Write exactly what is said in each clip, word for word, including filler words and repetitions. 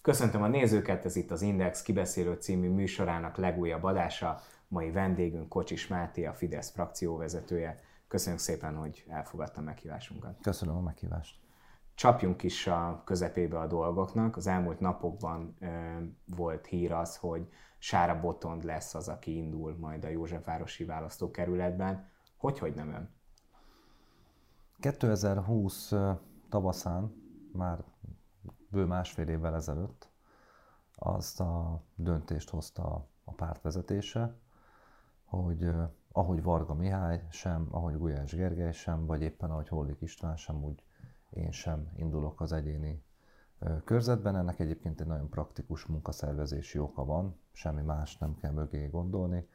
Köszöntöm a nézőket, ez itt az Index Kibeszélő című műsorának legújabb adása. Mai vendégünk Kocsis Máté, a Fidesz frakcióvezetője. Köszönjük szépen, hogy elfogadta meghívásunkat. Köszönöm a meghívást. Csapjunk is a közepébe a dolgoknak. Az elmúlt napokban ö, volt hír az, hogy Sára Botond lesz az, aki indul majd a Józsefvárosi választókerületben. Hogy, hogy nem ön? kétezer-húsz tavaszán, már bő másfél évvel ezelőtt azt a döntést hozta a pártvezetése, hogy ahogy Varga Mihály sem, ahogy Gulyás Gergely sem, vagy éppen ahogy Hollik István sem, úgy én sem indulok az egyéni körzetben. Ennek egyébként egy nagyon praktikus munkaszervezési oka van, semmi más nem kell mögé gondolni,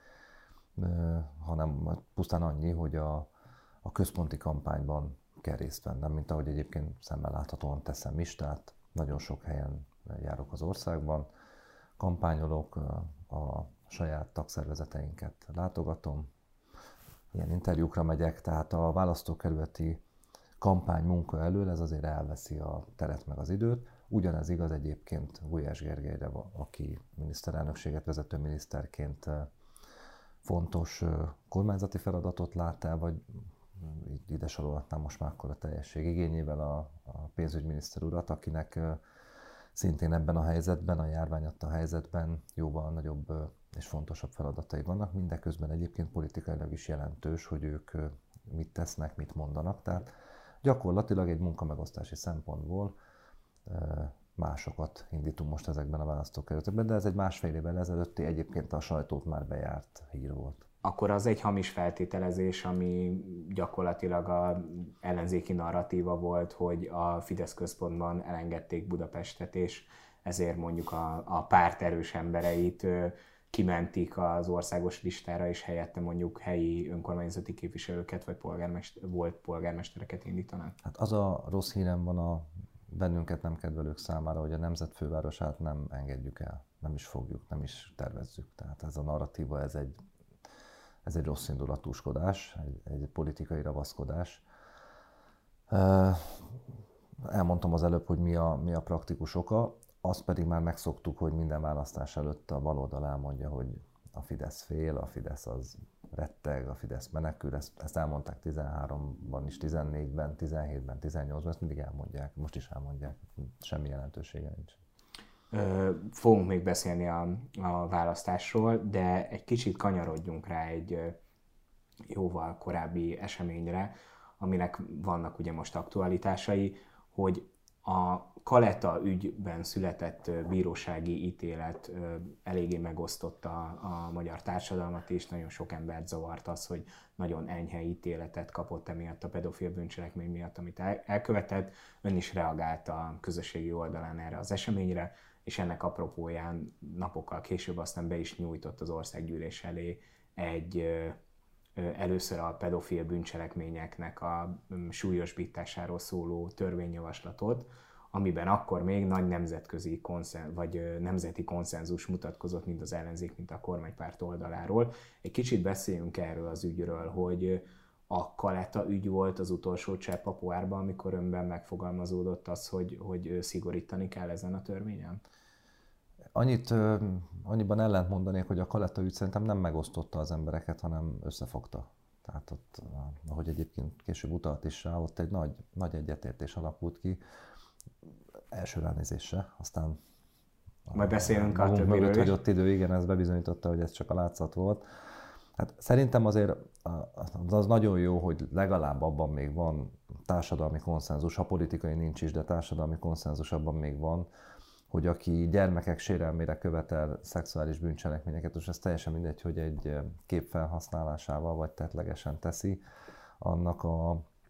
hanem pusztán annyi, hogy a, a központi kampányban kell részt vennem, mint ahogy egyébként szemmel láthatóan teszem is, tehát nagyon sok helyen járok az országban, kampányolok, a saját tagszervezeteinket látogatom, ilyen interjúkra megyek, tehát a választókerületi kampány munka elől ez azért elveszi a teret meg az időt. Ugyanez igaz egyébként Gulyás Gergelyre, aki miniszterelnökséget vezető miniszterként fontos kormányzati feladatot lát el, vagy ide sorolhatnám most már akkor a teljesség igényével a, a pénzügyminiszter urat, akinek szintén ebben a helyzetben, a járvány adta helyzetben jóval nagyobb és fontosabb feladatai vannak. Mindeközben egyébként politikailag is jelentős, hogy ők mit tesznek, mit mondanak. Tehát gyakorlatilag egy munkamegosztási szempontból másokat indítunk most ezekben a választókerületekben, de ez egy másfél évvel ezelőtti, egyébként a sajtót már bejárt hír volt. Akkor az egy hamis feltételezés, ami gyakorlatilag az ellenzéki narratíva volt, hogy a Fidesz központban elengedték Budapestet, és ezért mondjuk a, a párt erős embereit kimentik az országos listára, és helyette mondjuk helyi önkormányzati képviselőket, vagy polgármester, volt polgármestereket indítanak? Hát az a rossz hírem van a bennünket nem kedvelők számára, hogy a nemzet fővárosát nem engedjük el, nem is fogjuk, nem is tervezzük. Tehát ez a narratíva, ez egy Ez egy rossz indulatúskodás, egy, egy politikai ravaszkodás. Elmondtam az előbb, hogy mi a, mi a praktikus oka, azt pedig már megszoktuk, hogy minden választás előtt a baloldal elmondja, hogy a Fidesz fél, a Fidesz az retteg, a Fidesz menekül, ezt, ezt elmondták tizenháromban is, tizennégyben, tizenhétben, tizennyolcban, ezt mindig elmondják, most is elmondják, semmi jelentősége nincs. Fogunk még beszélni a, a választásról, de egy kicsit kanyarodjunk rá egy jóval korábbi eseményre, aminek vannak ugye most aktualitásai, hogy a Kaleta ügyben született bírósági ítélet eléggé megosztotta a magyar társadalmat, és nagyon sok embert zavart az, hogy nagyon enyhe ítéletet kapott emiatt a pedofil bűncselekmény miatt, amit elkövetett. Ön is reagált a közösségi oldalán erre az eseményre, és ennek apropóján napokkal később aztán be is nyújtott az országgyűlés elé egy először a pedofil bűncselekményeknek a súlyosbításáról szóló törvényjavaslatot, amiben akkor még nagy nemzetközi konszenzus, vagy nemzeti konszenzus mutatkozott mind az ellenzék, mind a kormánypárt oldaláról. Egy kicsit beszéljünk erről az ügyről, hogy a Kaleta ügy volt az utolsó csepp a pohárban, amikor önben megfogalmazódott az, hogy, hogy szigorítani kell ezen a törvényen? Annyit, annyiban ellent mondanék, hogy a Kaleta ügy szerintem nem megosztotta az embereket, hanem összefogta. Tehát ott, ahogy egyébként később utalt is rá, ott egy nagy, nagy egyetértés alakult ki, első ránézésre, aztán majd beszélünk a többiről is. Hogy ott idő, igen, ez bebizonyította, hogy ez csak a látszat volt. Hát szerintem azért az nagyon jó, hogy legalább abban még van társadalmi konszenzus, ha politikai nincs is, de társadalmi konszenzus abban még van, hogy aki gyermekek sérelmére követel szexuális bűncselekményeket, és ez teljesen mindegy, hogy egy kép felhasználásával vagy tettlegesen teszi, annak a,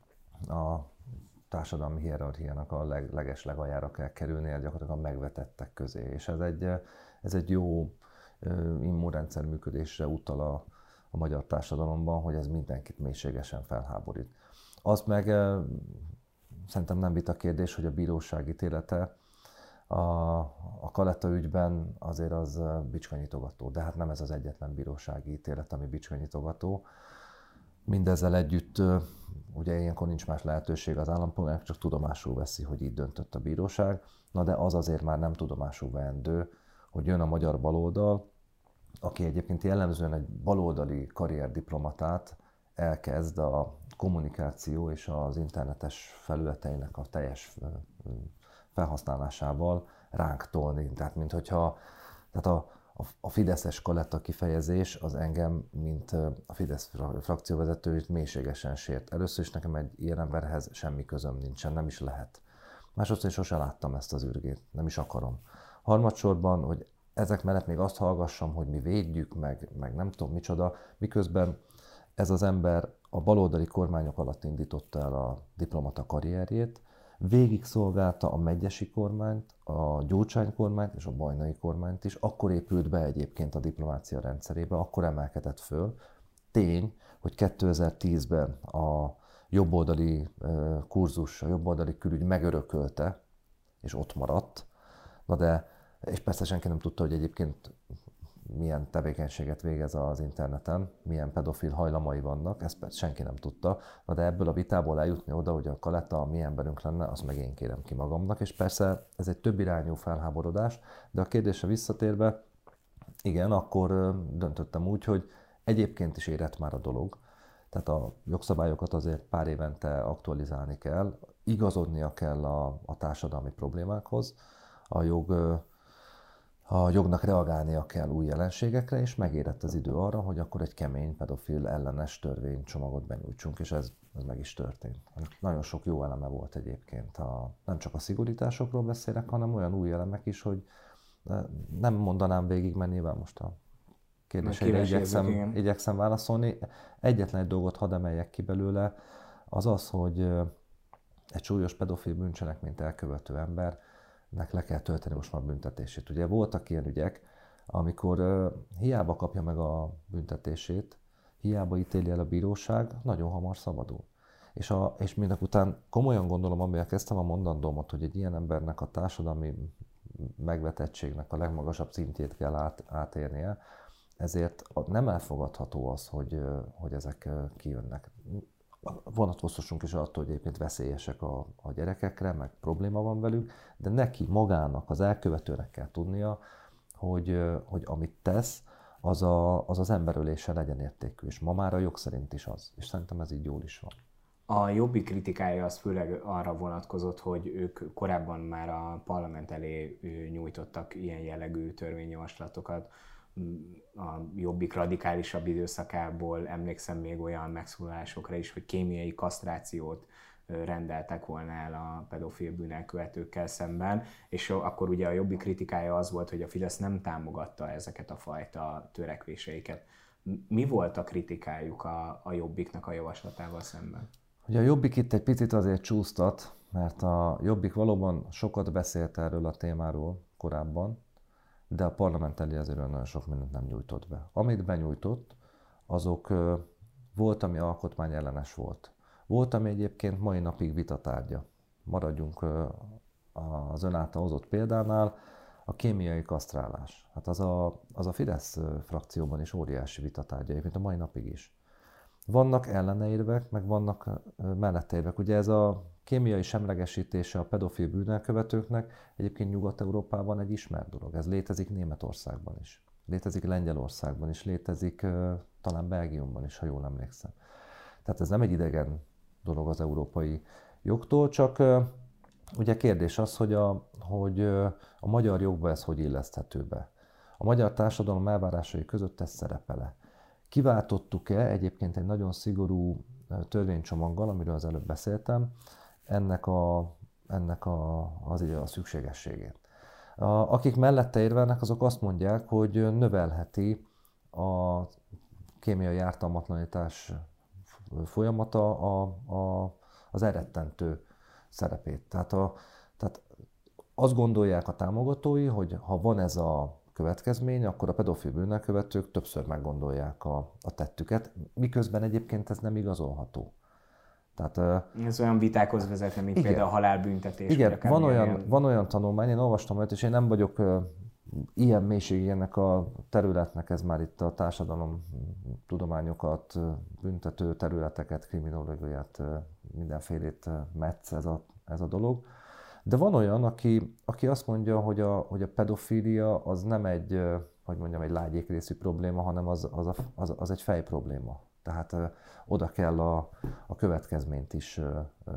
a társadalmi hierarchiának a leg, leges legaljára kell kerülnie, gyakorlatilag a megvetettek közé. És ez egy, ez egy jó immunrendszer működésre utal a, a magyar társadalomban, hogy ez mindenkit mélységesen felháborít. Azt meg szerintem nem vita kérdés, hogy a bíróság ítélete a, a Kaleta ügyben azért az bicskanyitogató, de hát nem ez az egyetlen bírósági ítélet, ami bicskanyitogató. Mindezzel együtt ugye ilyenkor nincs más lehetőség az állampolgárnak, csak tudomásul veszi, hogy így döntött a bíróság. Na de az azért már nem tudomásul veendő, hogy jön a magyar baloldal, aki egyébként jellemzően egy baloldali karrierdiplomatát elkezd a kommunikáció és az internetes felületeinek a teljes felhasználásával ránk tolni. Tehát, mint hogyha, tehát a, a, a fideszes kaletta kifejezés az engem, mint a Fidesz frakcióvezetőt mélységesen sért. Először is nekem egy ilyen emberhez semmi közöm nincsen, nem is lehet. Másodszor én sosem láttam ezt az ürgét, nem is akarom. Harmadsorban, hogy ezek mellett még azt hallgassam, hogy mi védjük, meg, meg nem tudom micsoda, miközben ez az ember a baloldali kormányok alatt indította el a diplomata karrierjét, végig szolgálta a megyesi kormányt, a Gyurcsány kormányt és a Bajnai kormányt is, akkor épült be egyébként a diplomácia rendszerébe, akkor emelkedett föl. Tény, hogy kétezer-tízben a jobboldali kurzus, a jobboldali külügy megörökölte, és ott maradt, na de, és persze senki nem tudta, hogy egyébként milyen tevékenységet végez az interneten, milyen pedofil hajlamai vannak, ezt persze senki nem tudta, na de ebből a vitából eljutni oda, hogy a Kaletta a mi emberünk lenne, azt meg én kérem ki magamnak, és persze ez egy több irányú felháborodás, de a kérdésre visszatérve, igen, akkor döntöttem úgy, hogy egyébként is érett már a dolog, tehát a jogszabályokat azért pár évente aktualizálni kell, igazodnia kell a, a társadalmi problémákhoz, a jog A jognak reagálnia kell új jelenségekre, és megérett az idő arra, hogy akkor egy kemény pedofil ellenes törvénycsomagot benyújtsunk, és ez, ez meg is történt. Nagyon sok jó eleme volt egyébként. A, nem csak a szigorításokról beszélek, hanem olyan új elemek is, hogy nem mondanám végig, mert nyilván most a kérdésére igyekszem, igyekszem válaszolni. Egyetlen egy dolgot hadd emeljek ki belőle, az az, hogy egy súlyos pedofil bűncselekményt elkövető ember nek le kell tölteni most már büntetését. Ugye voltak ilyen ügyek, amikor uh, hiába kapja meg a büntetését, hiába ítéli el a bíróság, nagyon hamar szabadul. És, a, és mindek után komolyan gondolom, amivel kezdtem a mondandómat, hogy egy ilyen embernek a társadalmi megvetettségnek a legmagasabb szintjét kell át, átérnie, ezért nem elfogadható az, hogy, hogy ezek kijönnek. Vonatkoztassunk is attól, hogy egyébként veszélyesek a, a gyerekekre, meg probléma van velük, de neki magának, az elkövetőnek kell tudnia, hogy, hogy amit tesz, az, a, az az emberölése legyen értékű, és ma már a jog szerint is az, és szerintem ez így jól is van. A Jobbik kritikája az főleg arra vonatkozott, hogy ők korábban már a parlament elé nyújtottak ilyen jellegű törvényjavaslatokat, a Jobbik radikálisabb időszakából emlékszem még olyan megszólalásokra is, hogy kémiai kasztrációt rendeltek volna el a pedofil bűnelkövetőkkel szemben, és akkor ugye a Jobbik kritikája az volt, hogy a Fidesz nem támogatta ezeket a fajta törekvéseiket. Mi volt a kritikájuk a, a Jobbiknak a javaslatával szemben? Ugye a Jobbik itt egy picit azért csúsztat, mert a Jobbik valóban sokat beszélt erről a témáról korábban, de a parlament elé azért nagyon sok mindent nem nyújtott be. Amit benyújtott, azok volt, ami alkotmányellenes volt. Volt, ami egyébként mai napig vitatárgya. Maradjunk az ön által hozott példánál, a kémiai kasztrálás. Hát az a, az a Fidesz frakcióban is óriási vitatárgya, egyébként a mai napig is. Vannak ellene érvek, meg vannak mellette érvek. Ugye ez a kémiai semlegesítése a pedofil bűnelkövetőknek egyébként Nyugat-Európában egy ismert dolog. Ez létezik Németországban is, létezik Lengyelországban is, létezik talán Belgiumban is, ha jól emlékszem. Tehát ez nem egy idegen dolog az európai jogtól, csak ugye kérdés az, hogy a, hogy a magyar jogba ez hogy illeszthető be. A magyar társadalom elvárásai között ez szerepele. Kiváltottuk-e egyébként egy nagyon szigorú törvénycsomaggal, amiről az előbb beszéltem, ennek a, ennek a, az, a szükségességét. A, akik mellette érvelnek, azok azt mondják, hogy növelheti a kémiai ártalmatlanítás folyamata a, a, az elrettentő szerepét. Tehát, a, tehát azt gondolják a támogatói, hogy ha van ez a következmény, akkor a pedofil bűnelkövetők többször meggondolják a, a tettüket, miközben egyébként ez nem igazolható. Tehát, ez olyan vitákhoz vezetne, mint igen, például a halálbüntetés. Igen, van olyan, van olyan tanulmány, én olvastam olyat, és én nem vagyok ilyen mélységig ennek a területnek, ez már itt a társadalom tudományokat, büntető területeket, kriminológiát, mindenfélét metsz ez a, ez a dolog. De van olyan, aki, aki azt mondja, hogy a, hogy a pedofília az nem egy, hogy mondjam, egy lágyékrészű probléma, hanem az, az, a, az, az egy fej probléma. Tehát ö, oda kell a, a következményt is ö, ö,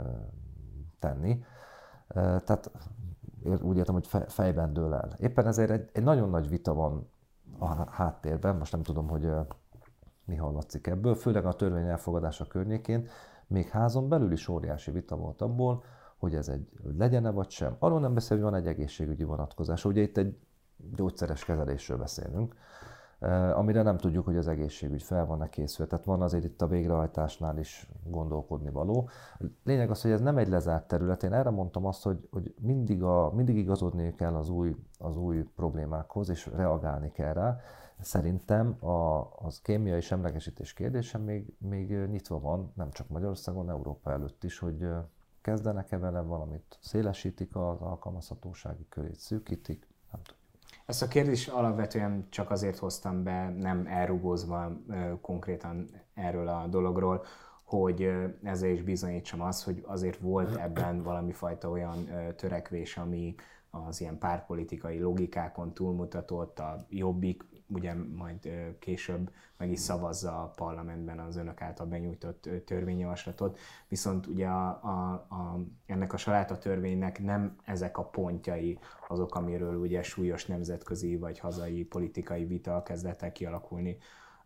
tenni. Ö, tehát úgy értem, hogy fejben dől el. Éppen ezért egy, egy nagyon nagy vita van a háttérben, most nem tudom, hogy ö, mi hallatszik ebből, főleg a törvény elfogadása környékén, még házon belül is óriási vita volt abból, hogy ez egy legyen-e vagy sem. Arról nem beszél, hogy van egy egészségügyi vonatkozás. Ugye itt egy gyógyszeres kezelésről beszélünk, amire nem tudjuk, hogy az egészségügy fel van-e készülve. Tehát van azért itt a végrehajtásnál is gondolkodni való. Lényeg az, hogy ez nem egy lezárt terület. Én erre mondtam azt, hogy, hogy mindig, a, mindig igazodni kell az új, az új problémákhoz, és reagálni kell rá. Szerintem a, az kémiai semlegesítés kérdése még, még nyitva van, nem csak Magyarországon, Európa előtt is, hogy kezdenek-e vele valamit, szélesítik az alkalmazhatósági körét, szűkítik, nem tudom. Ezt a kérdést alapvetően csak azért hoztam be, nem elrugózva konkrétan erről a dologról, hogy ezzel is bizonyítsam azt, hogy azért volt ebben valami fajta olyan törekvés, ami az ilyen pártpolitikai logikákon túlmutatott, a Jobbik ugye majd később meg is szavazza a parlamentben az önök által benyújtott törvényjavaslatot, viszont ugye a, a, a, ennek a saláta törvénynek nem ezek a pontjai azok, amiről ugye súlyos nemzetközi vagy hazai politikai vita kezdett el kialakulni.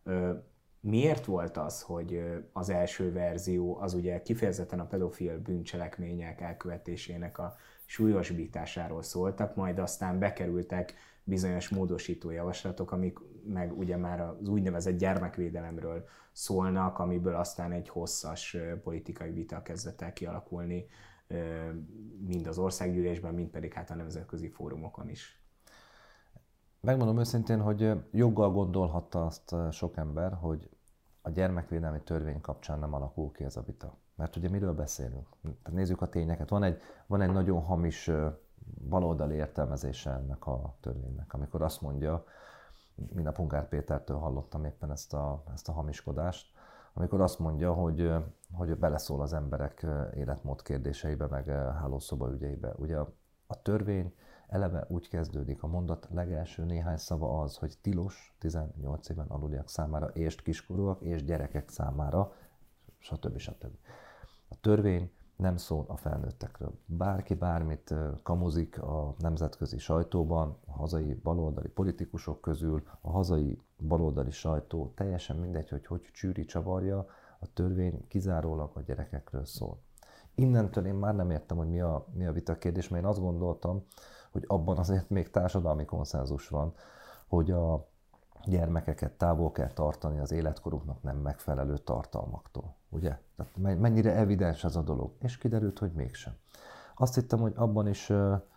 Miért volt az, hogy az első verzió az ugye kifejezetten a pedofil bűncselekmények elkövetésének a súlyosbításáról szóltak, majd aztán bekerültek bizonyos módosító javaslatok, amik meg ugye már az úgynevezett gyermekvédelemről szólnak, amiből aztán egy hosszas politikai vita kezdett el kialakulni, mind az országgyűlésben, mind pedig hát a nemzetközi fórumokon is. Megmondom őszintén, hogy joggal gondolhatta azt sok ember, hogy a gyermekvédelmi törvény kapcsán nem alakul ki ez a vita. Mert ugye miről beszélünk? Tehát nézzük a tényeket. Van egy, van egy nagyon hamis baloldali értelmezése ennek a törvénynek, amikor azt mondja, mint a Pungár Pétertől hallottam éppen ezt a, ezt a hamiskodást, amikor azt mondja, hogy, hogy beleszól az emberek életmód kérdéseibe, meg hálószoba ügyeibe. Ugye a, a törvény eleve úgy kezdődik, a mondat legelső néhány szava az, hogy tilos tizennyolc éven aluliak számára, és kiskorúak, és gyerekek számára, stb. stb. A törvény nem szól a felnőttekről. Bárki bármit kamuzik a nemzetközi sajtóban, a hazai baloldali politikusok közül, a hazai baloldali sajtó, teljesen mindegy, hogy hogy csűri, csavarja, a törvény kizárólag a gyerekekről szól. Innentől én már nem értem, hogy mi a, mi a vita kérdés, mert én azt gondoltam, hogy abban azért még társadalmi konszenzus van, hogy a gyermekeket távol kell tartani az életkoruknak nem megfelelő tartalmaktól. Ugye? Tehát mennyire evidens ez a dolog. És kiderült, hogy mégsem. Azt hittem, hogy abban is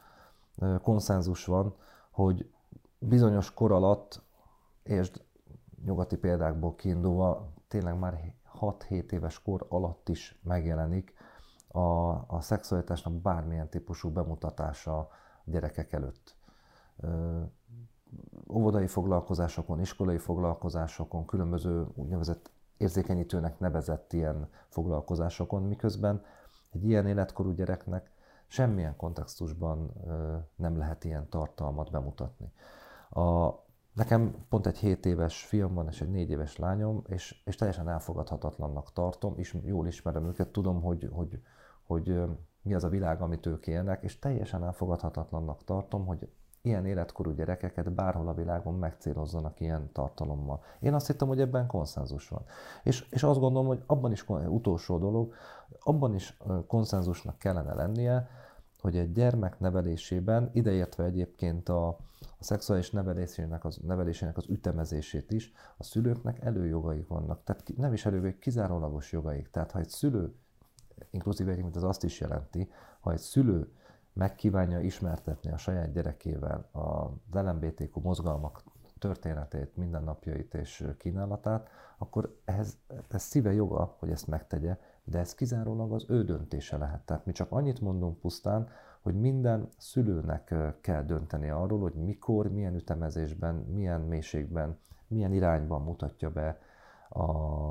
konszenzus van, hogy bizonyos kor alatt, és nyugati példákból kiindulva, tényleg már hat-hét éves kor alatt is megjelenik a, a szexualitásnak bármilyen típusú bemutatása a gyerekek előtt. Óvodai foglalkozásokon, iskolai foglalkozásokon, különböző úgynevezett érzékenyítőnek nevezett ilyen foglalkozásokon, miközben egy ilyen életkorú gyereknek semmilyen kontextusban nem lehet ilyen tartalmat bemutatni. A, nekem pont egy hét éves fiam van, és egy négy éves lányom, és, és teljesen elfogadhatatlannak tartom, és jól ismerem őket, tudom, hogy, hogy, hogy mi az a világ, amit ők élnek, és teljesen elfogadhatatlannak tartom, hogy ilyen életkorú gyerekeket bárhol a világon megcélozzanak ilyen tartalommal. Én azt hittem, hogy ebben konszenzus van. És, és azt gondolom, hogy abban is, utolsó dolog, abban is konszenzusnak kellene lennie, hogy egy gyermek nevelésében, ideértve egyébként a, a szexuális nevelésének az, nevelésének az ütemezését is, a szülőknek előjogaik vannak. Tehát nem is előjogaik, kizárólagos jogaik. Tehát ha egy szülő, inkluzíve egyébként az azt is jelenti, ha egy szülő megkívánja ismertetni a saját gyerekével az el em bé té kú mozgalmak történetét, mindennapjait és kínálatát, akkor ehhez, ez szíve joga, hogy ezt megtegye, de ez kizárólag az ő döntése lehet. Tehát mi csak annyit mondunk pusztán, hogy minden szülőnek kell dönteni arról, hogy mikor, milyen ütemezésben, milyen mélységben, milyen irányban mutatja be, a,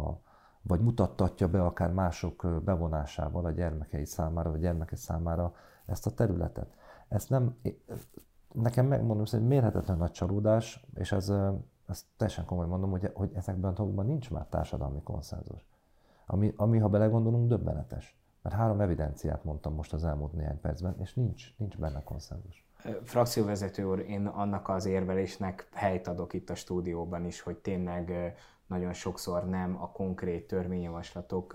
vagy mutattatja be akár mások bevonásával a gyermekei számára, vagy gyermeke számára ezt a területet. Ezt nem, nekem megmondom, hogy mérhetetlen nagy csalódás, és ez, ezt teljesen komolyan mondom, hogy, hogy ezekben a dolgokban nincs már társadalmi konszenzus. Ami, ami, ha belegondolunk, döbbenetes. Mert három evidenciát mondtam most az elmúlt néhány percben, és nincs, nincs benne konszenzus. Frakcióvezető úr, én annak az érvelésnek helyt adok itt a stúdióban is, hogy tényleg nagyon sokszor nem a konkrét törvényjavaslatok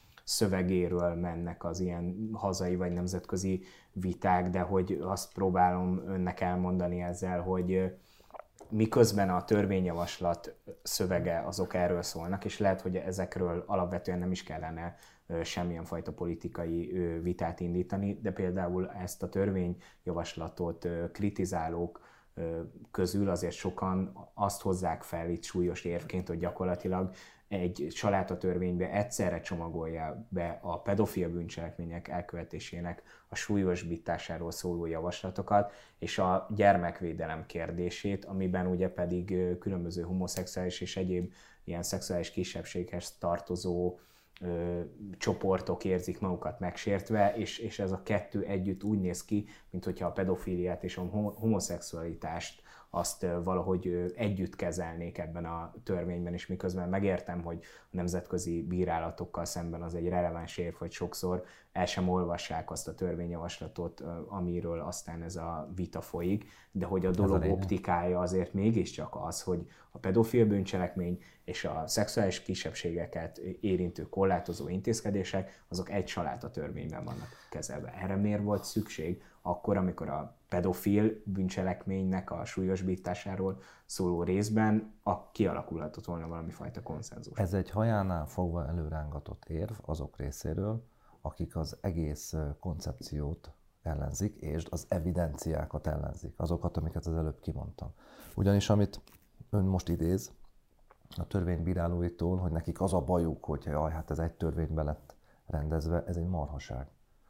szövegéről mennek az ilyen hazai vagy nemzetközi viták, de hogy azt próbálom önnek elmondani ezzel, hogy miközben a törvényjavaslat szövege azok erről szólnak, és lehet, hogy ezekről alapvetően nem is kellene semmilyen fajta politikai vitát indítani, de például ezt a törvényjavaslatot kritizálók közül azért sokan azt hozzák fel itt súlyos érvként, hogy gyakorlatilag egy családtörvénybe egyszerre csomagolja be a pedofil bűncselekmények elkövetésének a súlyosbításáról szóló javaslatokat, és a gyermekvédelem kérdését, amiben ugye pedig különböző homoszexuális és egyéb ilyen szexuális kisebbséghez tartozó ö, csoportok érzik magukat megsértve, és, és ez a kettő együtt úgy néz ki, mint hogyha a pedofíliát és a homoszexualitást azt valahogy együtt kezelnék ebben a törvényben, és miközben megértem, hogy a nemzetközi bírálatokkal szemben az egy releváns érv, hogy sokszor el sem olvassák azt a törvényjavaslatot, amiről aztán ez a vita folyik, de hogy a dolog optikája azért mégiscsak az, hogy a pedofil bűncselekmény és a szexuális kisebbségeket érintő korlátozó intézkedések, azok egy család a törvényben vannak kezelve. Erre miért volt szükség akkor, amikor a pedofil bűncselekménynek a súlyosbításáról szóló részben a kialakulhatott volna valami fajta konszenzus? Ez egy hajánál fogva előrángatott érv azok részéről, akik az egész koncepciót ellenzik, és az evidenciákat ellenzik, azokat, amiket az előbb kimondtam. Ugyanis amit ön most idéz a törvénybírálóitól, hogy nekik az a bajuk, hogy jaj, hát ez egy törvénybe lett rendezve, ez egy marhaság.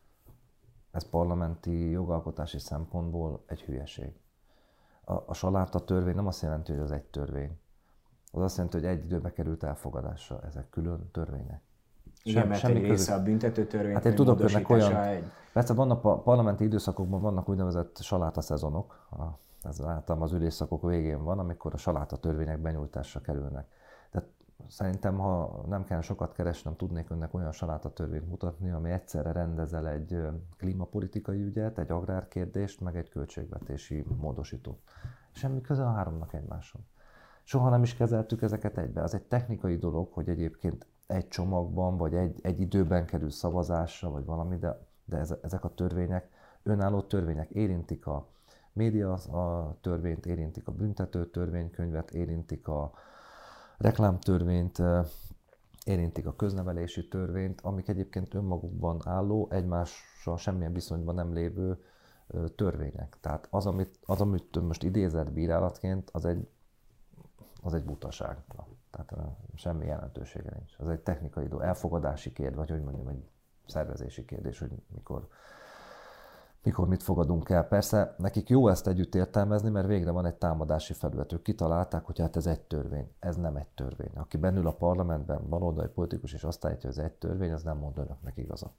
Ez parlamenti jogalkotási szempontból egy hülyeség. A, a saláta törvény nem azt jelenti, hogy az egy törvény. Az azt jelenti, hogy egy időbe került elfogadásra. Ezek külön törvények. Igen, Sem, mert egy része a büntető törvény, hát én tudok önnek olyan, egy... persze vannak a parlamenti időszakokban vannak úgynevezett saláta szezonok, ez általában az ülésszakok végén van, amikor a saláta törvények benyújtásra kerülnek. Tehát szerintem, ha nem kell sokat keresnem, tudnék önnek olyan saláta törvényt mutatni, ami egyszerre rendezel egy klímapolitikai ügyet, egy agrárkérdést, meg egy költségvetési módosítót. Semmi köze a háromnak egymáshoz. Soha nem is kezeltük ezeket egybe. Az egy technikai dolog, hogy egyébként egy csomagban, vagy egy, egy időben kerül szavazásra, vagy valami, de, de ezek a törvények, önálló törvények érintik a média a törvényt, érintik a büntető törvénykönyvet, érintik a reklámtörvényt, érintik a köznevelési törvényt, amik egyébként önmagukban álló, egymással semmilyen viszonyban nem lévő törvények. Tehát az, amit, az, amit most idézett bírálatként, az egy, az egy butaság. Tehát semmi jelentősége nincs. Az egy technikai dolog, elfogadási kérdés, vagy hogy mondjam, egy szervezési kérdés, hogy mikor, mikor mit fogadunk el. Persze nekik jó ezt együtt értelmezni, mert végre van egy támadási felület. Ők kitalálták, hogy hát ez egy törvény. Ez nem egy törvény. Aki bennül a parlamentben, baloldali politikus, és azt állítja, hogy ez egy törvény, az nem mond önöknek igazat.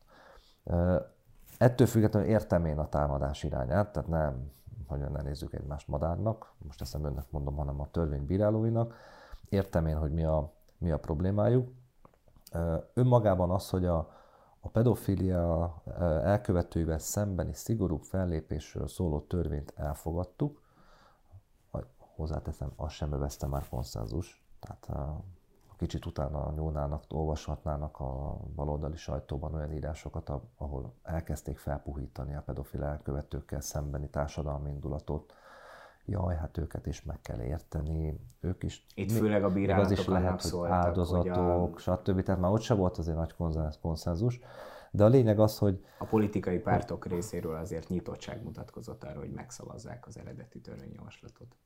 Ettől függetlenül értem én a támadás irányát, tehát nem, hogy ne nézzük egymást madárnak, most ezt nem önnek mondom, hanem a törvénybírálóinak. Értem én, hogy mi a, mi a problémájuk. Önmagában az, hogy a, a pedofilia elkövetőivel szembeni szigorúbb fellépésről szóló törvényt elfogadtuk, hozzáteszem, az sem övezte már konszenzus. Tehát kicsit utána nyúlnának, olvashatnának a baloldali sajtóban olyan írásokat, ahol elkezdték felpuhítani a pedofil elkövetőkkel szembeni társadalmi indulatot. Jaj, hát őket is meg kell érteni, ők is... Itt főleg a bírálatok is lehet, hogy áldozatok, hogy a... stb. Tehát már ott sem volt azért nagy konszenzus. De a lényeg az, hogy... A politikai pártok részéről azért nyitottság mutatkozott arra, hogy megszavazzák az eredeti törvényjavaslatot.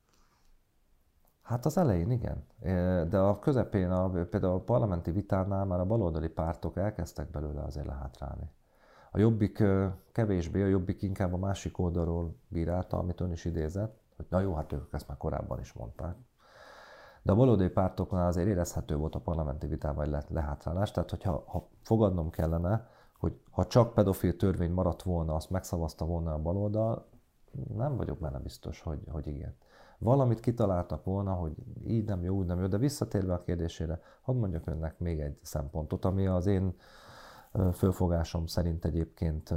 Hát az elején igen, de a közepén, a, például a parlamenti vitánál már a baloldali pártok elkezdtek belőle azért lehátrálni. A Jobbik kevésbé, a Jobbik inkább a másik oldalról bírálta, amit ön is idézett, hogy na jó, hát ők ezt már korábban is mondták. De a baloldali pártoknál azért érezhető volt a parlamenti vitában egy lehátrálás, tehát hogyha ha fogadnom kellene, hogy ha csak pedofil törvény maradt volna, azt megszavazta volna a baloldal, nem vagyok benne biztos, hogy, hogy igen. Valamit kitaláltak volna, hogy így nem jó, úgy nem jó, de visszatérve a kérdésére, hadd mondjak önnek még egy szempontot, ami az én fölfogásom szerint egyébként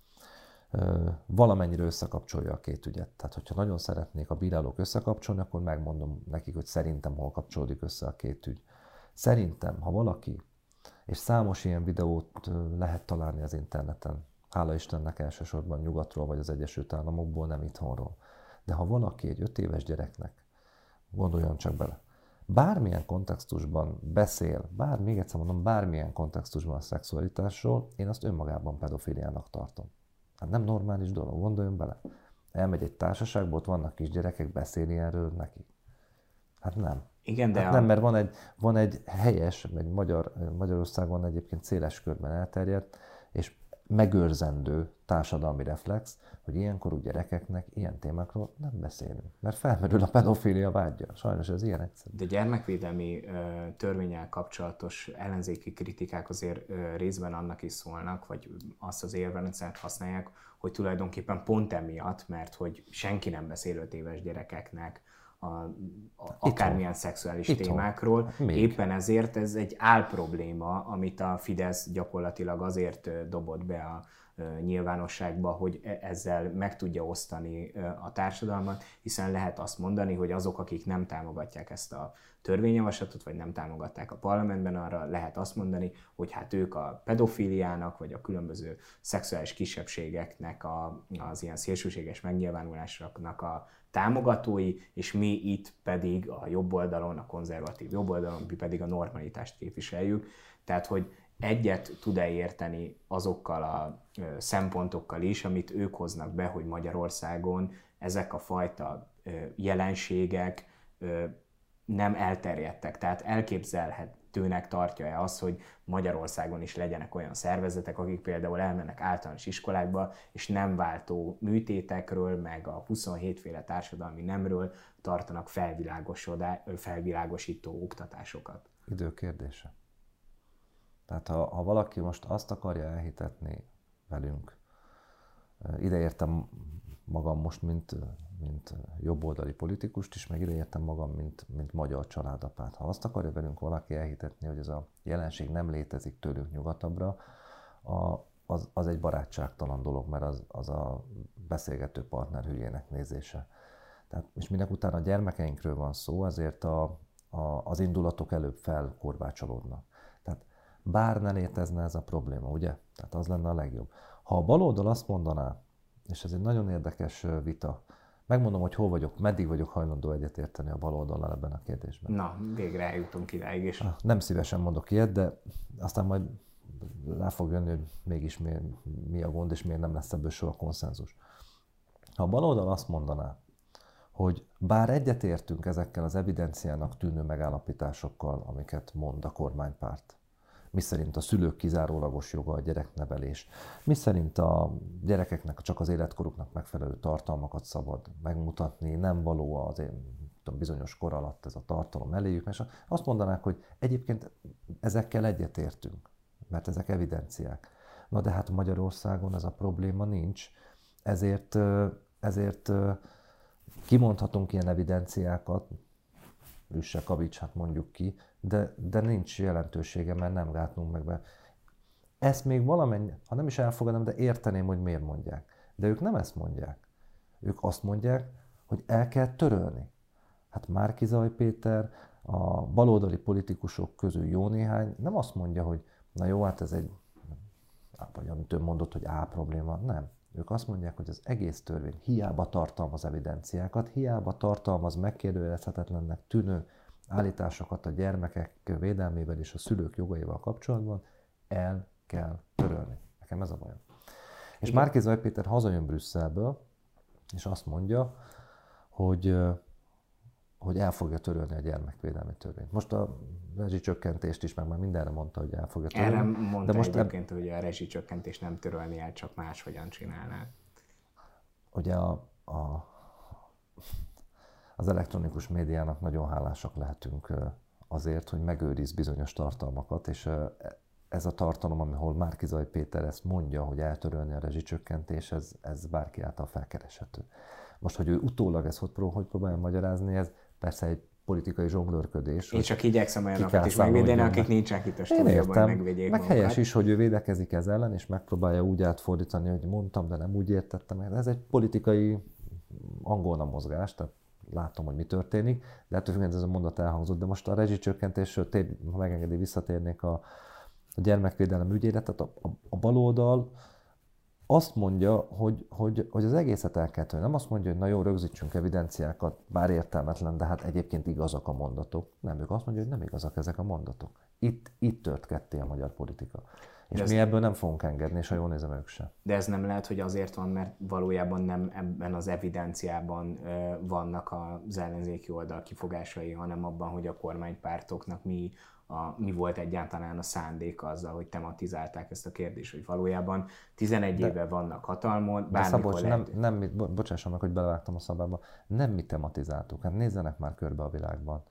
valamennyire összekapcsolja a két ügyet. Tehát, hogyha nagyon szeretnék a bírálók összekapcsolni, akkor megmondom nekik, hogy szerintem hol kapcsolódik össze a két ügy. Szerintem, ha valaki, és számos ilyen videót lehet találni az interneten, hála Istennek elsősorban nyugatról vagy az Egyesült Államokból, nem itthonról. De ha valaki egy öt éves gyereknek, gondoljon csak bele, bármilyen kontextusban beszél, bár még egyszer mondom, bármilyen kontextusban a szexualitásról, én azt önmagában pedofiliának tartom. Hát nem normális dolog, gondoljon bele. Elmegy egy társaságba, ott vannak kis gyerekek, beszélni erről nekik. Hát nem. Igen, de hát a... nem, mert van egy, van egy helyes, egy Magyar, Magyarországon egyébként széles körben elterjedt, és megőrzendő társadalmi reflex, hogy ilyenkorú gyerekeknek ilyen témákról nem beszélünk. Mert felmerül a pedofília vágya. Sajnos ez ilyen egyszerű. De gyermekvédelmi ö, törvénnyel kapcsolatos ellenzéki kritikák azért ö, részben annak is szólnak, vagy azt az érvrendszert használják, hogy tulajdonképpen pont emiatt, mert hogy senki nem beszél öt éves gyerekeknek a, a, akármilyen szexuális Itthon. témákról. Még. Éppen ezért ez egy álprobléma, amit a Fidesz gyakorlatilag azért dobott be a nyilvánosságba, hogy ezzel meg tudja osztani a társadalmat, hiszen lehet azt mondani, hogy azok, akik nem támogatják ezt a törvényjavaslatot, vagy nem támogatták a parlamentben, arra lehet azt mondani, hogy hát ők a pedofíliának, vagy a különböző szexuális kisebbségeknek a, az ilyen szélsőséges megnyilvánulásoknak a támogatói, és mi itt pedig a jobb oldalon, a konzervatív jobb oldalon, mi pedig a normalitást képviseljük. Tehát, hogy egyet tud-e érteni azokkal a szempontokkal is, amit ők hoznak be, hogy Magyarországon ezek a fajta jelenségek nem elterjedtek. Tehát elképzelhetőnek tartja-e az, hogy Magyarországon is legyenek olyan szervezetek, akik például elmennek általános iskolákba, és nem váltó műtétekről, meg a huszonhét féle társadalmi nemről tartanak felvilágosító oktatásokat? Idő kérdése. Tehát ha, ha valaki most azt akarja elhitetni velünk, ideértem magam most, mint, mint jobboldali politikust is, meg ideértem magam, mint, mint magyar családapát. Ha azt akarja velünk valaki elhitetni, hogy ez a jelenség nem létezik tőlünk nyugatabbra, a, az, az egy barátságtalan dolog, mert az, az a beszélgető partner hülyének nézése. Tehát, és minek utána a gyermekeinkről van szó, azért a, a, az indulatok előbb felkorbácsolódnak. Tehát bár ne létezne ez a probléma, ugye? Tehát az lenne a legjobb. Ha a baloldal azt mondaná, és ez egy nagyon érdekes vita, megmondom, hogy hol vagyok, meddig vagyok hajlandó egyetérteni a baloldallal ebben a kérdésben. Na, végre eljutunk idáig is. Nem szívesen mondok ilyet, de aztán majd rá fog jönni, hogy mégis mi, mi a gond, és miért nem lesz ebből soha konszenzus. Ha a baloldal azt mondaná, hogy bár egyetértünk ezekkel az evidenciának tűnő megállapításokkal, amiket mond a kormánypárt, miszerint a szülők kizárólagos joga a gyereknevelés, miszerint a gyerekeknek csak az életkoruknak megfelelő tartalmakat szabad megmutatni, nem való az én tudom, bizonyos kor alatt ez a tartalom eléjük, és azt mondanák, hogy egyébként ezekkel egyetértünk, mert ezek evidenciák. Na de hát Magyarországon ez a probléma nincs, ezért, ezért kimondhatunk ilyen evidenciákat, üsse kavics, hát mondjuk ki, de, de nincs jelentősége, mert nem gátlunk meg be. Ezt még valamennyi, ha nem is elfogadom, de érteném, hogy miért mondják. De ők nem ezt mondják. Ők azt mondják, hogy el kell törölni. Hát Márki-Zay Péter, a baloldali politikusok közül jó néhány nem azt mondja, hogy na jó, hát ez egy, vagy amit ő mondott, hogy á probléma. Nem. Ők azt mondják, hogy az egész törvény hiába tartalmaz evidenciákat, hiába tartalmaz megkérdőjelezhetetlennek tűnő állításokat a gyermekek védelmével és a szülők jogaival kapcsolatban, el kell törölni. Nekem ez a bajom. És Márki-Zay Péter hazajön Brüsszelből, és azt mondja, hogy hogy el fogja törölni a gyermekvédelmi törvényt. Most a rezsicsökkentést is, meg már mindenre mondta, hogy el fogja törölni. Erre mondta de most egyébként, eb... hogy a rezsicsökkentést nem törölni el, csak máshogyan csinálná. Ugye a, a, az elektronikus médiának nagyon hálásak lehetünk azért, hogy megőriz bizonyos tartalmakat, és ez a tartalom, ahol Márki-Zay Péter ezt mondja, hogy eltörölni a rezsicsökkentés, ez, ez bárki által felkereshető. Most, hogy ő utólag ezt hogy, pró- hogy próbálja magyarázni, ez persze egy politikai zsonglőrködés. Én csak igyekszem olyanokat is megvédeni, akik nincsenek itt a stúdióban, megvédjék meg magukat. helyes is, hogy ő védekezik ez ellen, és megpróbálja úgy átfordítani, hogy mondtam, de nem úgy értettem. Ez egy politikai angolna mozgás, tehát látom, hogy mi történik, de ettől függően ez a mondat elhangzott. De most a rezsicsökkentésről, ha megengedi, visszatérnék a, a gyermekvédelem ügyére, tehát a, a, a baloldal azt mondja, hogy, hogy, hogy az egészet el kell törni. Nem azt mondja, hogy na jó, rögzítsünk evidenciákat, bár értelmetlen, de hát egyébként igazak a mondatok. Nem, ők azt mondja, hogy nem igazak ezek a mondatok. Itt, itt tört ketté a magyar politika. És de mi ebből nem fogunk engedni, és ha jól nézem, ők sem. De ez nem lehet, hogy azért van, mert valójában nem ebben az evidenciában vannak az ellenzéki oldal kifogásai, hanem abban, hogy a kormánypártoknak mi, a, mi volt egyáltalán a szándék azzal, hogy tematizálták ezt a kérdést, hogy valójában tizenegy de, éve vannak hatalmon, bármikor Szabolcs, lehet... nem, nem, bo, bocsásson meg, hogy belevágtam a szabába, nem mi tematizáltuk, hát nézzenek már körbe a világban.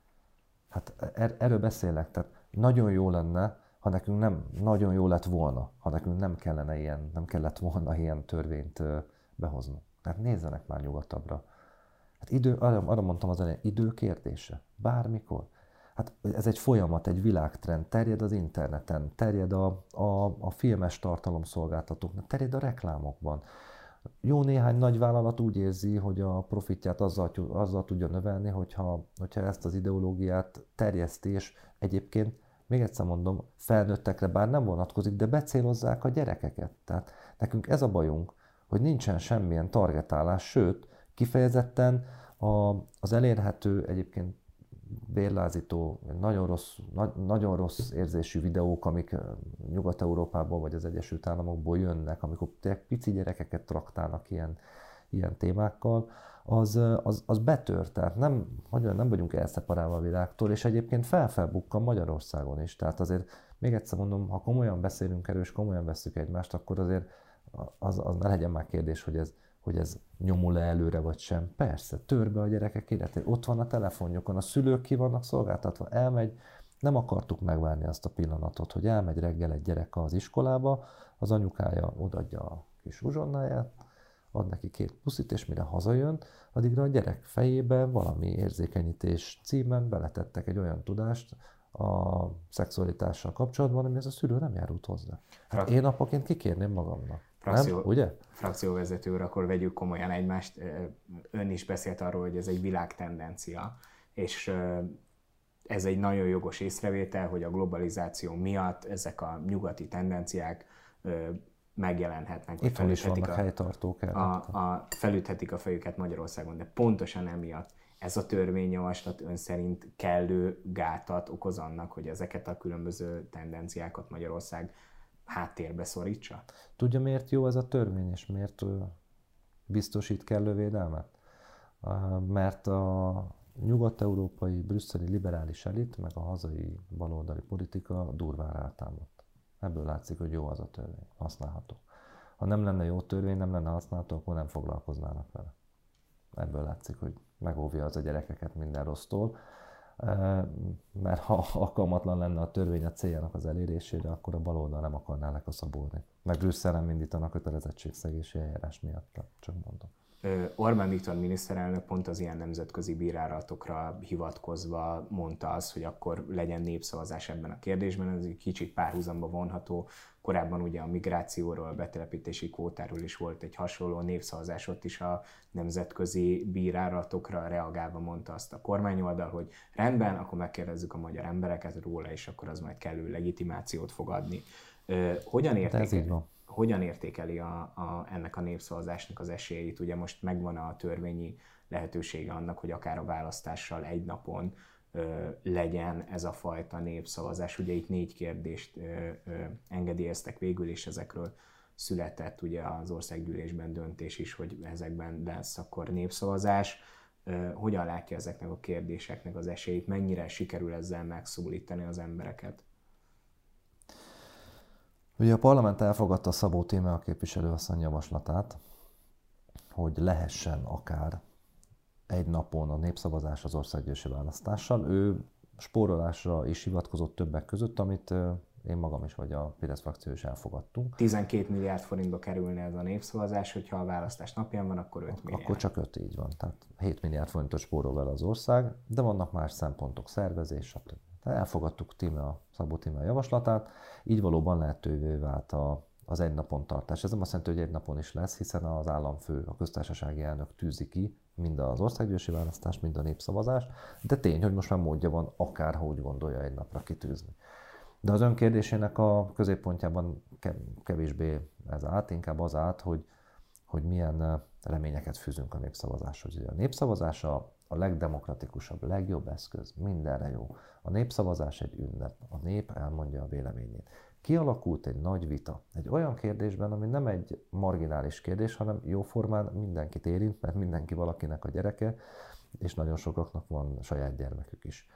Hát er, erről beszélek, tehát nagyon jó lenne, ha nekünk nem, nagyon jó lett volna, ha nekünk nem kellene ilyen, nem kellett volna ilyen törvényt behozni. Tehát nézzenek már nyugatabbra. Hát idő, arra, arra mondtam az elején, idő kérdése. Bármikor. Hát ez egy folyamat, egy világtrend, terjed az interneten, terjed a, a, a filmes tartalomszolgáltatóknak, terjed a reklámokban. Jó néhány nagy vállalat úgy érzi, hogy a profitját azzal, azzal tudja növelni, hogyha, hogyha ezt az ideológiát terjeszti, és egyébként még egyszer mondom, felnőttekre bár nem vonatkozik, de becélozzák a gyerekeket. Tehát nekünk ez a bajunk, hogy nincsen semmilyen targetálás, sőt, kifejezetten a, az elérhető, egyébként bérlázító, nagyon rossz, na, nagyon rossz érzésű videók, amik Nyugat-Európából vagy az Egyesült Államokból jönnek, amikor pici gyerekeket traktálnak ilyen, ilyen témákkal, az, az, az betör, tehát nem, nem vagyunk elszeparálva a világtól, és egyébként felfelbukkan Magyarországon is. Tehát azért, még egyszer mondom, ha komolyan beszélünk erről, és komolyan vesszük egymást, akkor azért az, az ne legyen már kérdés, hogy ez, hogy ez nyomul-e előre, vagy sem. Persze, tör be a gyerekek életét. Ott van a telefonjukon, a szülők ki vannak szolgáltatva, elmegy, nem akartuk megvárni azt a pillanatot, hogy elmegy reggel egy gyerek az iskolába, az anyukája odaadja a kis uzsonnáját, ad neki két puszit, és mire hazajön, addigra a gyerek fejébe valami érzékenyítés címen beletettek egy olyan tudást a szexualitással kapcsolatban, amihez a szülő nem járult hozzá. Hát én apaként kikérném magamnak. Frakció, nem? Ugye? Frakcióvezető úr, akkor vegyük komolyan egymást. Ön is beszélt arról, hogy ez egy világtendencia, és ez egy nagyon jogos észrevétel, hogy a globalizáció miatt ezek a nyugati tendenciák megjelenhetnek. Itt is vannak a, helytartók. A, a, felüthetik a fejüket Magyarországon, de pontosan emiatt ez a törvényjavaslat ön szerint kellő gátat okoz annak, hogy ezeket a különböző tendenciákat Magyarország háttérbe szorítsa? Tudja, miért jó ez a törvény, és miért biztosít kellő védelmet? Mert a nyugat-európai, brüsszeli liberális elit, meg a hazai baloldali politika durván rátámadt. Ebből látszik, hogy jó az a törvény, használható. Ha nem lenne jó törvény, nem lenne használható, akkor nem foglalkoznának vele. Ebből látszik, hogy megóvja az a gyerekeket minden rossztól. Mert ha alkalmatlan lenne a törvény a céljának az elérésére, akkor a baloldal nem akarná lekaszabolni. Meg Brüsszel nem indítanak kötelezettségszegési eljárás miatt, csak mondom. Orbán Viktor miniszterelnök pont az ilyen nemzetközi bírálatokra hivatkozva mondta azt, hogy akkor legyen népszavazás ebben a kérdésben, ez egy kicsit párhuzamba vonható. Korábban ugye a migrációról, a betelepítési kvótáról is volt egy hasonló népszavazás, ott is a nemzetközi bírálatokra reagálva mondta azt a kormányoldal, hogy rendben, akkor megkérdezzük a magyar embereket róla, és akkor az majd kellő legitimációt fog adni. Hogyan értékeli, hogyan értékeli a, a, ennek a népszavazásnak az esélyeit? Ugye most megvan a törvényi lehetősége annak, hogy akár a választással egy napon ö, legyen ez a fajta népszavazás. Ugye itt négy kérdést ö, ö, engedélyeztek végül, és ezekről született ugye az országgyűlésben döntés is, hogy ezekben lesz akkor népszavazás. hogyan látja ezeknek a kérdéseknek az esélyt, mennyire sikerül ezzel megszólítani az embereket? Ugye a parlament elfogadta Szabó Tímea képviselőasszony javaslatát, hogy lehessen akár egy napon a népszavazás az országgyűlési választással. Ő spórolásra is hivatkozott többek között, amit én magam is, vagy a Fidesz frakció is elfogadtunk. tizenkét milliárd forintba kerülne ez a népszavazás, hogyha a választás napján van, akkor öt milliárd. Akkor csak öt, így van. Tehát hét milliárd forintot spórol vele az ország, de vannak más szempontok, szervezés, stb. Elfogadtuk Tímea, Szabó Tímea javaslatát, így valóban lehetővé vált a, az egy napon tartás. Ez nem azt jelenti, hogy egy napon is lesz, hiszen az államfő, a köztársasági elnök tűzi ki mind az országgyűlési választást, mind a népszavazást, de tény, hogy most már módja van, akárha úgy gondolja egy napra kitűzni. De az ön kérdésének a középpontjában kevésbé ez állt, inkább az állt, hogy, hogy milyen reményeket fűzünk a népszavazáshoz. Ugye a népszavazás a, a legdemokratikusabb, legjobb eszköz, mindenre jó. A népszavazás egy ünnep, a nép elmondja a véleményét. Kialakult egy nagy vita, egy olyan kérdésben, ami nem egy marginális kérdés, hanem jóformán mindenkit érint, mert mindenki valakinek a gyereke, és nagyon sokaknak van saját gyermekük is.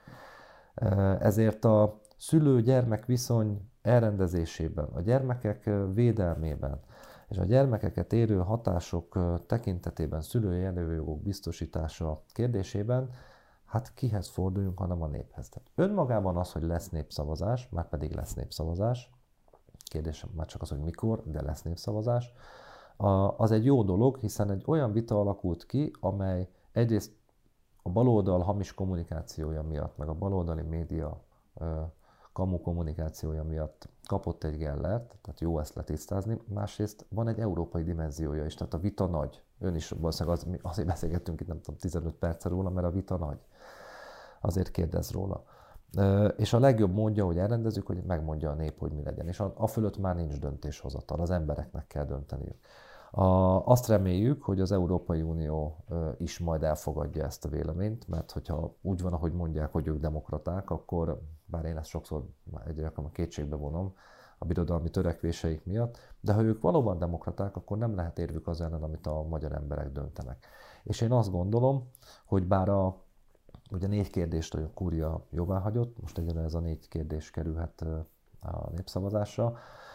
Ezért a szülő-gyermek viszony elrendezésében, a gyermekek védelmében és a gyermekeket érő hatások tekintetében szülői előjogok biztosítása kérdésében, hát kihez forduljunk, hanem a néphez. Tehát önmagában az, hogy lesz népszavazás, már pedig lesz népszavazás, kérdésem már csak az, hogy mikor, de lesz népszavazás, az egy jó dolog, hiszen egy olyan vita alakult ki, amely egyrészt a baloldal hamis kommunikációja miatt, meg a baloldali média kamu kommunikációja miatt kapott egy gellert, tehát jó ezt letisztázni, másrészt van egy európai dimenziója is, tehát a vita nagy. Ön is valószínűleg az, azért beszélgettünk itt nem tudom tizenöt perc róla, mert a vita nagy. Azért kérdez róla. És a legjobb módja, hogy elrendezzük, hogy megmondja a nép, hogy mi legyen. És a, a fölött már nincs döntéshozatal, az embereknek kell dönteniük. A, azt reméljük, hogy az Európai Unió is majd elfogadja ezt a véleményt, mert hogyha úgy van, ahogy mondják, hogy ők demokraták, akkor, bár én ezt sokszor egyre a kétségbe vonom a birodalmi törekvéseik miatt, de ha ők valóban demokraták, akkor nem lehet érvük az ellen, amit a magyar emberek döntenek. És én azt gondolom, hogy bár a ugye négy kérdést a kúria jóváhagyott, most egyre ez a négy kérdés kerülhet a népszavazásra,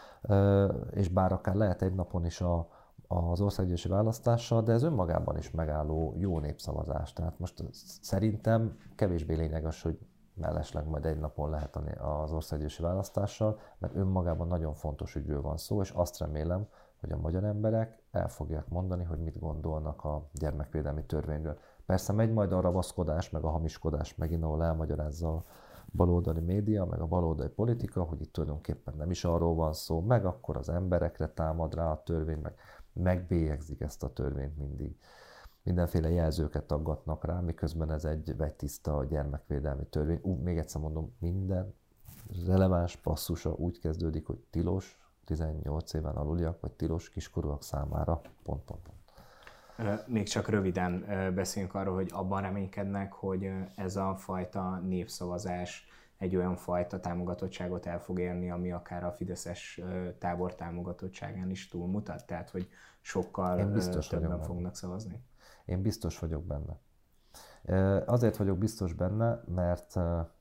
és bár akár lehet egy napon is a az országgyűlési választással, de ez önmagában is megálló jó népszavazás. Tehát most szerintem kevésbé lényeges, hogy mellesleg majd egy napon lehet az országgyűlési választással, mert önmagában nagyon fontos ügyről van szó, és azt remélem, hogy a magyar emberek el fogják mondani, hogy mit gondolnak a gyermekvédelmi törvényről. Persze megy majd a ravaszkodás, meg a hamiskodás megint, ahol elmagyarázza a baloldali média, meg a baloldali politika, hogy itt tulajdonképpen nem is arról van szó, meg akkor az emberekre támad rá a törvény, meg megbélyegzik ezt a törvényt mindig. Mindenféle jelzőket aggatnak rá, miközben ez egy vegytiszta gyermekvédelmi törvény. Ú, még egyszer mondom, minden releváns passzusa úgy kezdődik, hogy tilos tizennyolc éven aluliak, vagy tilos kiskorúak számára, pont, pont, pont. Még csak röviden beszéljünk arról, hogy abban reménykednek, hogy ez a fajta népszavazás egy olyan fajta támogatottságot el fog érni, ami akár a fideszes tábor támogatottságán is túlmutat, tehát hogy sokkal többen fognak szavazni? Én biztos vagyok benne. Azért vagyok biztos benne, mert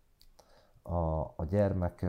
a, a gyermek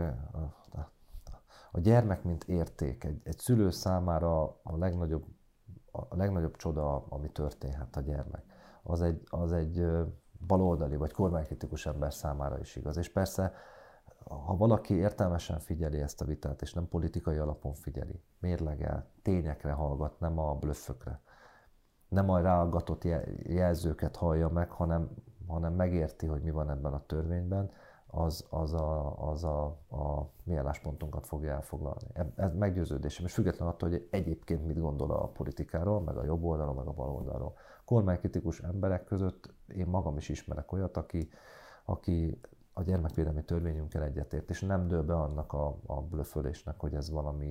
a gyermek mint érték, egy, egy szülő számára a legnagyobb, a legnagyobb csoda, ami történhet a gyermek. Az egy, az egy baloldali vagy kormánykritikus ember számára is igaz. És persze, ha valaki értelmesen figyeli ezt a vitát, és nem politikai alapon figyeli, mérlegel, tényekre hallgat, nem a blöffökre, nem a ráaggatott jelzőket hallja meg, hanem, hanem megérti, hogy mi van ebben a törvényben, az, az, a, az a, a mi álláspontunkat fogja elfoglalni. Ez meggyőződésem, és független attól, hogy egyébként mit gondol a politikáról, meg a jobb oldalról, meg a bal oldalról. Kormánykritikus emberek között én magam is ismerek olyat, aki, aki a gyermekvédelmi törvényünkkel egyetért, és nem dől be annak a, a blöffölésnek, hogy ez valami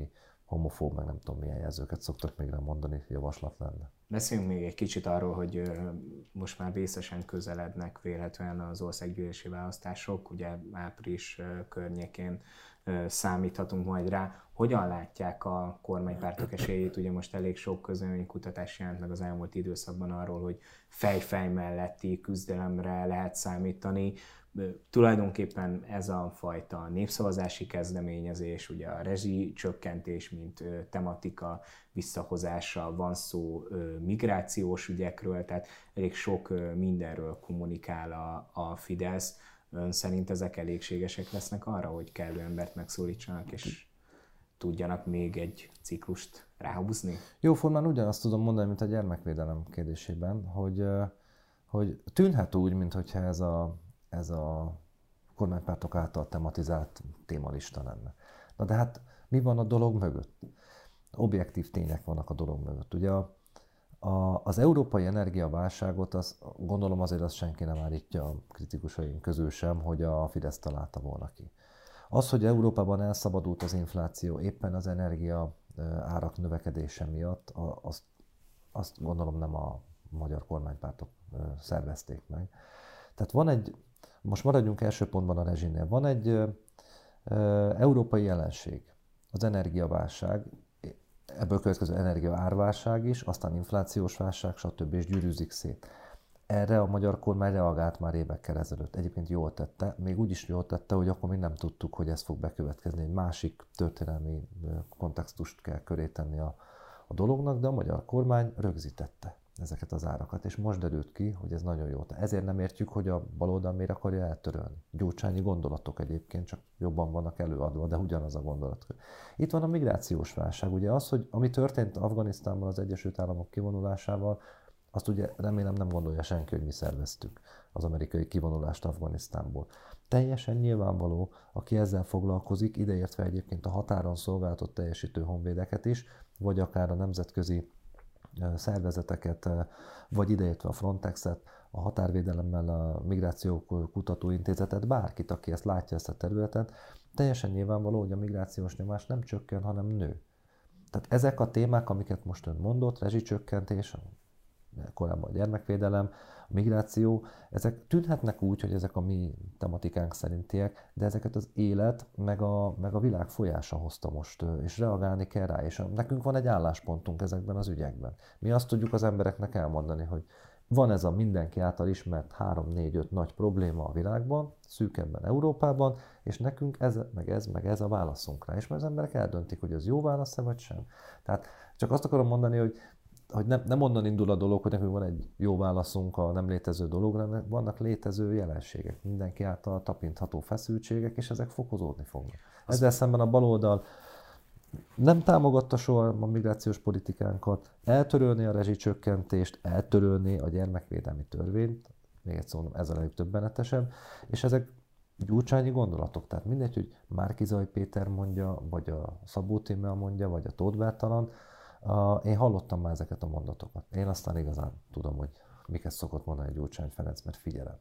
homofób, meg nem tudom milyen jelzőket szoktak még nem mondani, javaslat lenne. Beszéljünk még egy kicsit arról, hogy most már vészesen közelednek vélhetően az országgyűlési választások, ugye április környékén számíthatunk majd rá. Hogyan látják a kormánypártok esélyét? Ugye most elég sok közvéleménykutatás jelent meg az elmúlt időszakban arról, hogy fej-fej melletti küzdelemre lehet számítani. Tulajdonképpen ez a fajta népszavazási kezdeményezés, ugye a rezsicsökkentés, mint tematika visszahozása, van szó migrációs ügyekről, tehát elég sok mindenről kommunikál a, a Fidesz. Ön szerint ezek elégségesek lesznek arra, hogy kellő embert megszólítsanak, és tudjanak még egy ciklust ráhúzni? Jóformán ugyanazt tudom mondani, mint a gyermekvédelem kérdésében, hogy, hogy tűnhet úgy, mintha ez a, ez a kormánypártok által tematizált témalista lenne. Na de hát mi van a dolog mögött? Objektív tények vannak a dolog mögött. Ugye a, a, az európai energiaválságot, az, gondolom azért azt senki nem állítja a kritikusaink közül sem, hogy a Fidesz találta volna ki. Az, hogy Európában elszabadult az infláció éppen az energia árak növekedése miatt, azt, azt gondolom nem a magyar kormánypártok szervezték meg. Tehát van egy, most maradjunk első pontban a rezsinél, van egy ö, ö, európai jelenség, az energiaválság, ebből következő energiaárválság is, aztán inflációs válság, stb. És gyűrűzik szét. Erre a magyar kormány reagált már évekkel ezelőtt. Egyébként jól tette, még úgy is jól tette, hogy akkor még nem tudtuk, hogy ez fog bekövetkezni. Egy másik történelmi kontextust kell köré tenni a, a dolognak, de a magyar kormány rögzítette ezeket az árakat, és most derült ki, hogy ez nagyon jó. Ezért nem értjük, hogy a baloldal miért akarja eltörölni. Gyurcsányi gondolatok egyébként csak jobban vannak előadva, de ugyanaz a gondolat. Itt van a migrációs válság. Ugye az, hogy ami történt Afganisztánban az Egyesült Államok kivonulásával, azt ugye remélem nem gondolja senki, hogy mi szerveztük az amerikai kivonulást Afganisztánból. Teljesen nyilvánvaló, aki ezzel foglalkozik, ideértve egyébként a határon szolgálatot teljesítő honvédeket is, vagy akár a nemzetközi szervezeteket, vagy ideértve a Frontexet, a határvédelemmel a Migráció Kutatóintézetet, bárkit, aki ezt látja, ezt a területet, teljesen nyilvánvaló, hogy a migrációs nyomás nem csökken, hanem nő. Tehát ezek a témák, amiket most ön mondott, rezsicsökkentés, korábban a gyermekvédelem, a migráció, ezek tűnhetnek úgy, hogy ezek a mi tematikánk szerintiek, de ezeket az élet, meg a, meg a világ folyása hozta most, és reagálni kell rá, és nekünk van egy álláspontunk ezekben az ügyekben. Mi azt tudjuk az embereknek elmondani, hogy van ez a mindenki által ismert három négy öt nagy probléma a világban, szűkebben Európában, és nekünk ez, meg ez, meg ez a válaszunk rá. És már az emberek eldöntik, hogy az jó válasz-e vagy sem. Tehát csak azt akarom mondani, hogy hogy nem, nem onnan indul a dolog, hogy nekünk van egy jó válaszunk a nem létező dologra, hanem vannak létező jelenségek, mindenki által tapintható feszültségek, és ezek fokozódni fognak. Ezzel szemben a baloldal nem támogatta soha a migrációs politikánkat, eltörölni a rezsicsökkentést, eltörölni a gyermekvédelmi törvényt, még egyszer mondom, ez a legtöbbenetesebb, és ezek gyurcsányi gondolatok, tehát mindegy, hogy Márki-Zay Péter mondja, vagy a Szabó Tímea mondja, vagy a Tóth Bertalan. Uh, én hallottam már ezeket a mondatokat. Én aztán igazán tudom, hogy miket szokott mondani Gyurcsány Ferenc, mert figyelem.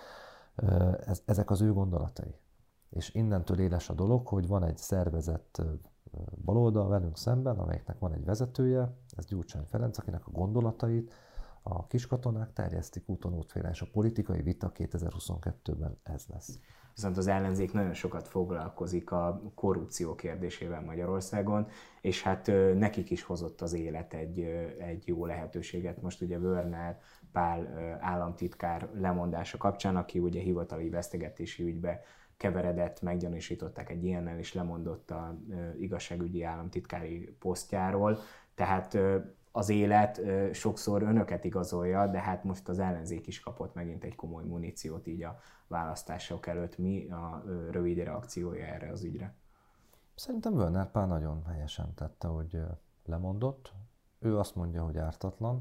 Uh, ez, ezek az ő gondolatai. És innentől éles a dolog, hogy van egy szervezett uh, baloldal velünk szemben, amelyeknek van egy vezetője, ez Gyurcsány Ferenc, akinek a gondolatait a kiskatonák terjesztik úton útfélen, és a politikai vita kétezer-huszonkettőben ez lesz. Viszont az ellenzék nagyon sokat foglalkozik a korrupció kérdésével Magyarországon, és hát nekik is hozott az élet egy, egy jó lehetőséget. Most ugye Wörner Pál államtitkár lemondása kapcsán, aki ugye hivatali vesztegetési ügybe keveredett, meggyanúsították egy ilyennel, és lemondott az igazságügyi államtitkári posztjáról. Tehát az élet sokszor önöket igazolja, de hát most az ellenzék is kapott megint egy komoly muníciót így a választások előtt. Mi a rövid reakciója erre az ügyre? Szerintem Wörner Pál nagyon helyesen tette, hogy lemondott. Ő azt mondja, hogy ártatlan.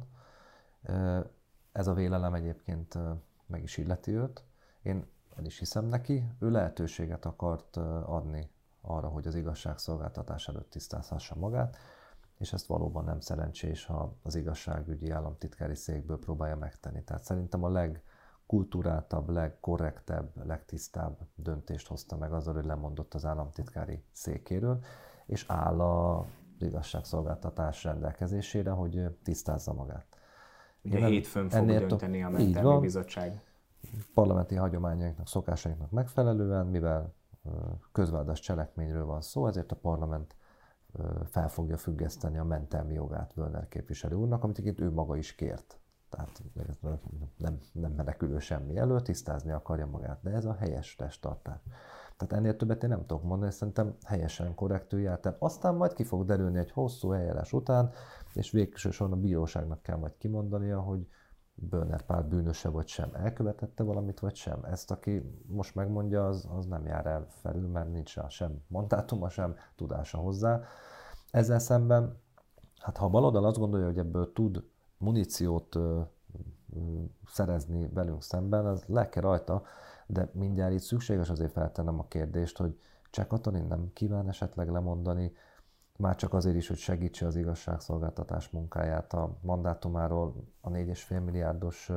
Ez a vélelem egyébként meg is illeti őt. Én el is hiszem neki. Ő lehetőséget akart adni arra, hogy az igazságszolgáltatás előtt tisztázhassa magát, és ezt valóban nem szerencsés, ha az igazságügyi államtitkári székből próbálja megtenni. Tehát szerintem a legkulturáltabb, legkorrektebb, legtisztább döntést hozta meg azzal, hogy lemondott az államtitkári székéről, és áll a igazságszolgáltatás rendelkezésére, hogy tisztázza magát. Ugye Én hétfőn fog dönteni a mentelmi bizottság. Parlamenti hagyományainknak, szokásainknak megfelelően, mivel közvádas cselekményről van szó, ezért a parlament fel fogja függeszteni a mentelmi jogát Völner képviselő úrnak, amit itt ő maga is kért. Tehát nem, nem menekülő semmi elő, tisztázni akarja magát, de ez a helyes testtartás. Tehát ennél többet én nem tudok mondani, szerintem helyesen, korrektül járt el. Aztán majd ki fog derülni egy hosszú eljárás után, és végső soron a bíróságnak kell majd kimondania, hogy Völner Pál bűnöse vagy sem, elkövetette valamit vagy sem. Ezt, aki most megmondja, az, az nem jár el felül, mert nincs rá sem mandátuma, sem tudása hozzá. Ezzel szemben, hát ha a baloldal azt gondolja, hogy ebből tud muníciót ö, ö, szerezni velünk szemben, az le kell rajta, de mindjárt itt szükséges azért feltennem a kérdést, hogy Cseh Katalin nem kíván esetleg lemondani, már csak azért is, hogy segítse az igazságszolgáltatás munkáját a mandátumáról, a négy egész öt milliárdos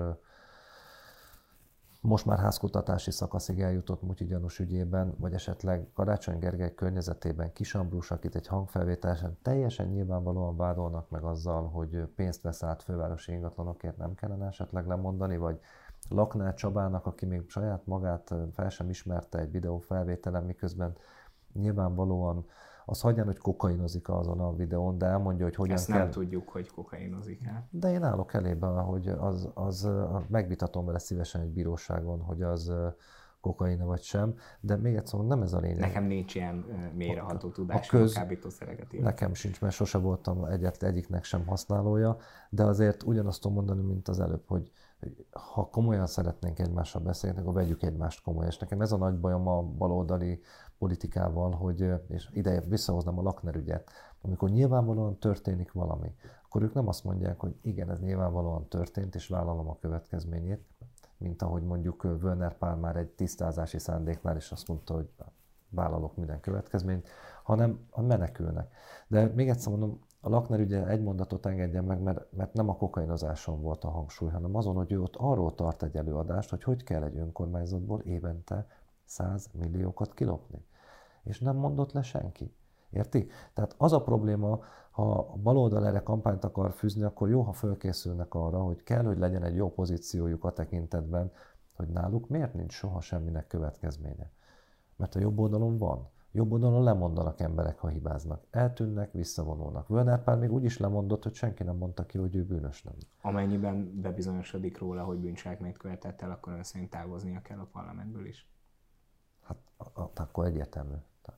most már házkutatási szakaszig eljutott Mutyi gyanús ügyében, vagy esetleg Karácsony Gergely környezetében Kis Ambrus, akit egy hangfelvételesen teljesen nyilvánvalóan vádolnak meg azzal, hogy pénzt vesz át fővárosi ingatlanokért, nem kellene esetleg lemondani, vagy Laknár Csabának, aki még saját magát fel sem ismerte egy videófelvételen, miközben nyilvánvalóan az hagyján, hogy kokainozik azon a videón, de elmondja, hogy hogyan Ezt kell... nem tudjuk, hogy kokainozik el. De én állok elébe, hogy az, az megvitatom vele szívesen egy bíróságon, hogy az kokaina vagy sem, de még egyszer nem ez a lényeg. Nekem nincs ilyen mélyreható tudás, a köz... a kábítószereket illetve. Nekem sincs, mert sose voltam egyet, egyiknek sem használója, de azért ugyanazt tudom mondani, mint az előbb, hogy ha komolyan szeretnénk egymással beszélni, akkor vegyük egymást komolyan. És nekem ez a nagy bajom a baloldali politikával, hogy, és ide visszahoznám a Lakner ügyet, amikor nyilvánvalóan történik valami, akkor ők nem azt mondják, hogy igen, ez nyilvánvalóan történt, és vállalom a következményét, mint ahogy mondjuk Völner Pál már egy tisztázási szándéknál is azt mondta, hogy vállalok minden következményt, hanem a menekülnek. De még egyszer mondom, a Lakner ügye egy mondatot engedjen meg, mert, mert nem a kokainozáson volt a hangsúly, hanem azon, hogy ő ott arról tart egy előadást, hogy hogy kell egy önkormányzatból évente száz milliókat kilopni. És nem mondott le senki. Érti? Tehát az a probléma, ha a baloldal erre kampányt akar fűzni, akkor jó, ha fölkészülnek arra, hogy kell, hogy legyen egy jó pozíciójuk a tekintetben, hogy náluk miért nincs soha semminek következménye. Mert a jobb oldalon van. Jobb oldalon lemondanak emberek, ha hibáznak. Eltűnnek, visszavonulnak. Völner Pál még úgy is lemondott, hogy senki nem mondta ki, hogy ő bűnös nem. Amennyiben bebizonyosodik róla, hogy bűncselekményt követett el, akkor ön szerint távoznia kell a parlamentből is? Hát akkor egyértelmű.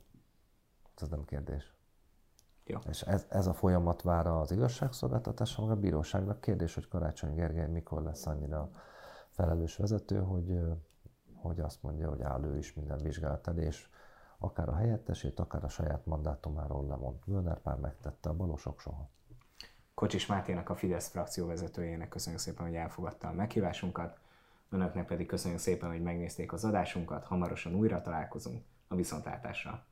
Ez nem kérdés. Jó. És ez, ez a folyamat vár az igazságszolgáltatáson, meg a bíróságnak. Kérdés, hogy Karácsony Gergely mikor lesz annyira felelős vezető, hogy, hogy azt mondja, hogy áll ő is minden vizsgálat elé, és akár a helyettesét, akár a saját mandátumáról lemond. Völner Pál megtette, a balosok soha. Kocsis Máténak, a Fidesz frakció vezetőjének köszönjük szépen, hogy elfogadta a meghívásunkat. Önöknek pedig köszönjük szépen, hogy megnézték az adásunkat. Hamarosan újra találkozunk. A viszontlátásra!